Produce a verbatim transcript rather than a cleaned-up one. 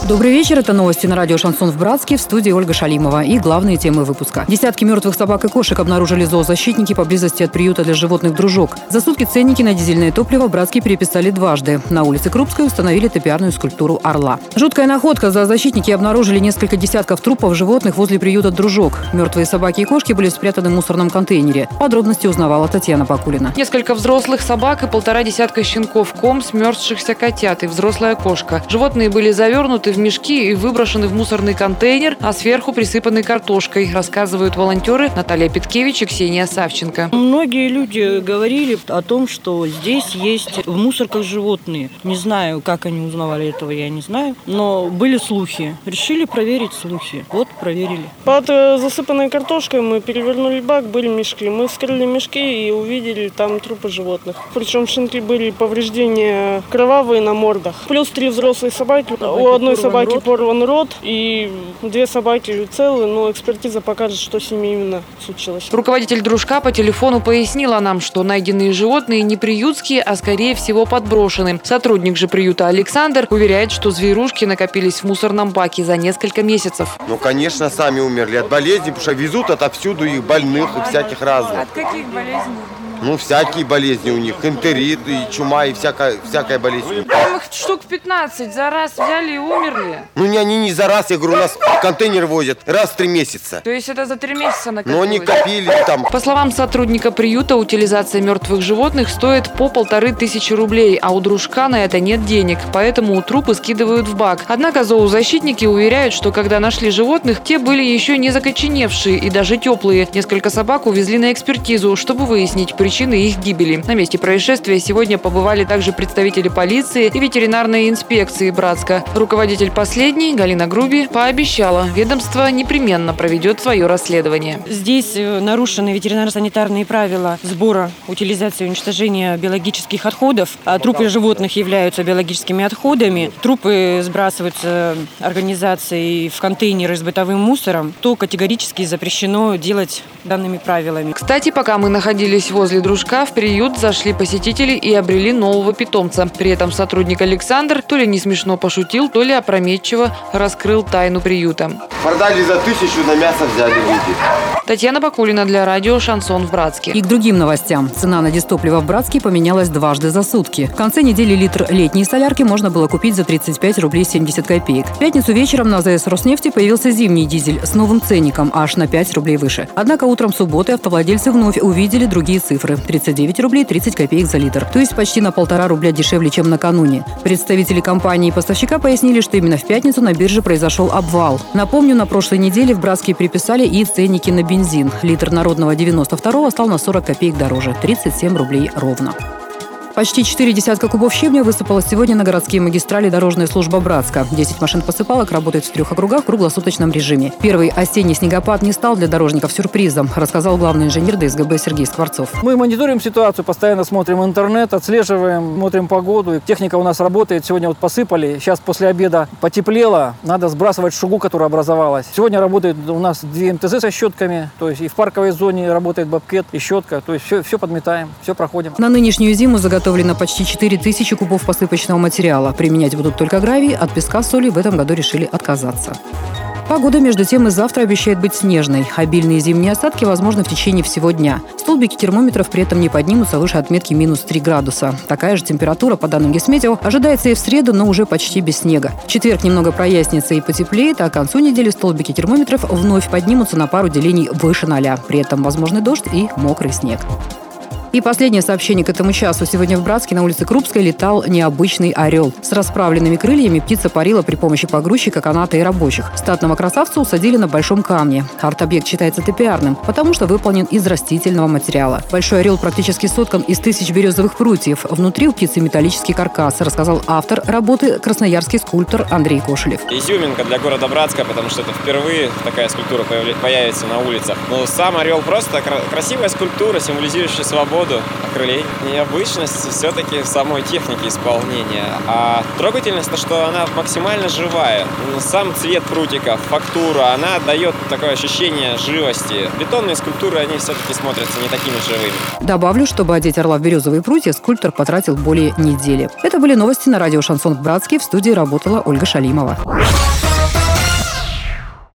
Добрый вечер. Это новости на радио «Шансон» в Братске. В студии Ольга Шалимова. И главные темы выпуска. Десятки мертвых собак и кошек обнаружили зоозащитники поблизости от приюта для животных «Дружок». За сутки ценники на дизельное топливо в Братске переписали дважды. На улице Крупской установили топиарную скульптуру орла. Жуткая находка. Зоозащитники обнаружили несколько десятков трупов животных возле приюта «Дружок». Мертвые собаки и кошки были спрятаны в мусорном контейнере. Подробности узнавала Татьяна Бакулина. Несколько взрослых собак и полтора десятка щенков, ком смерзшихся котят и взрослая кошка. Животные были завернуты в мешки и выброшены в мусорный контейнер, а сверху присыпаны картошкой, рассказывают волонтеры Наталья Петкевич и Ксения Савченко. Многие люди говорили о том, что здесь есть в мусорках животные. Не знаю, как они узнавали этого, я не знаю, но были слухи. Решили проверить слухи. Вот, проверили. Под засыпанной картошкой мы перевернули бак, были мешки. Мы вскрыли мешки и увидели там трупы животных. Причем щенки были повреждения кровавые на мордах. Плюс три взрослые собаки. У одной собаки порван рот, и две собаки целы, но экспертиза покажет, что с ними именно случилось. Руководитель «Дружка» по телефону пояснила нам, что найденные животные не приютские, а скорее всего подброшены. Сотрудник же приюта Александр уверяет, что зверушки накопились в мусорном баке за несколько месяцев. Ну, конечно, сами умерли от болезней, потому что везут отовсюду их больных и всяких разных. От каких болезней? Ну, всякие болезни у них, энтерит и чума, и всякая, всякая болезнь. Там их штук пятнадцать, за раз взяли и умерли. Ну, не, они не за раз, я говорю, у нас контейнер возят раз в три месяца. То есть это за три месяца накопилось? Но они копили там. По словам сотрудника приюта, утилизация мертвых животных стоит по полторы тысячи рублей, а у «Дружка» на это нет денег, поэтому трупы скидывают в бак. Однако зоозащитники уверяют, что когда нашли животных, те были еще не закоченевшие и даже теплые. Несколько собак увезли на экспертизу, чтобы выяснить причины их гибели. На месте происшествия сегодня побывали также представители полиции и ветеринарной инспекции Братска. Руководитель последней, Галина Груби, пообещала, ведомство непременно проведет свое расследование. Здесь нарушены ветеринарно-санитарные правила сбора, утилизации и уничтожения биологических отходов. А трупы животных являются биологическими отходами. Трупы сбрасываются организацией в контейнеры с бытовым мусором. То категорически запрещено делать данными правилами. Кстати, пока мы находились возле «Дружка», в приют зашли посетители и обрели нового питомца. При этом сотрудник Александр то ли не смешно пошутил, то ли опрометчиво раскрыл тайну приюта. Продали за тысячу, на мясо взяли люди. Татьяна Бакулина для радио «Шансон» в Братске. И к другим новостям. Цена на дизтопливо в Братске поменялась дважды за сутки. В конце недели литр летней солярки можно было купить за тридцать пять рублей семьдесят копеек. В пятницу вечером на АЗС «Роснефти» появился зимний дизель с новым ценником, аж на пять рублей выше. Однако утром субботы автовладельцы вновь увидели другие цифры – тридцать девять рублей тридцать копеек за литр. То есть почти на полтора рубля дешевле, чем накануне. Представители компании и поставщика пояснили, что именно в пятницу на бирже произошел обвал. Напомню, на прошлой неделе в Братске приписали и ценники на бензин. Литр народного девяносто второго стал на сорок копеек дороже – тридцать семь рублей ровно. Почти четыре десятка кубов щебня высыпала сегодня на городские магистрали дорожная служба Братска. десять машин посыпалок работают в трех округах в круглосуточном режиме. Первый осенний снегопад не стал для дорожников сюрпризом, рассказал главный инженер ДСГБ Сергей Скворцов. Мы мониторим ситуацию, постоянно смотрим интернет, отслеживаем, смотрим погоду. Техника у нас работает. Сегодня вот посыпали. Сейчас после обеда потеплело. Надо сбрасывать шугу, которая образовалась. Сегодня работает у нас две эм тэ зэ со щетками. То есть и в парковой зоне работает бобкет и щетка. То есть все, все подметаем, все проходим. На нынешнюю зиму заготовлено Заготовлено почти четыре тысячи кубов посыпочного материала. Применять будут только гравий. От песка, соли в этом году решили отказаться. Погода, между тем, и завтра обещает быть снежной. Обильные зимние осадки возможны в течение всего дня. Столбики термометров при этом не поднимутся выше отметки минус три градуса. Такая же температура, по данным Гисметео, ожидается и в среду, но уже почти без снега. В четверг немного прояснится и потеплеет, а к концу недели столбики термометров вновь поднимутся на пару делений выше ноля. При этом возможны дождь и мокрый снег. И последнее сообщение к этому часу. Сегодня в Братске на улице Крупской летал необычный орел. С расправленными крыльями птица парила при помощи погрузчика, каната и рабочих. Статного красавца усадили на большом камне. Арт-объект считается топиарным, потому что выполнен из растительного материала. Большой орел практически соткан из тысяч березовых прутьев. Внутри у птицы металлический каркас, рассказал автор работы, красноярский скульптор Андрей Кошелев. Изюминка для города Братска, потому что это впервые такая скульптура появится на улицах. Но сам орел просто красивая скульптура, символизирующая свободу, природу, окрыление. Необычность все-таки в самой технике исполнения. А трогательность, то, что она максимально живая. Сам цвет прутика, фактура, она дает такое ощущение живости. Бетонные скульптуры, они все-таки смотрятся не такими живыми. Добавлю, чтобы одеть орла в березовые прутья, скульптор потратил более недели. Это были новости на радио «Шансон Братский». В студии работала Ольга Шалимова.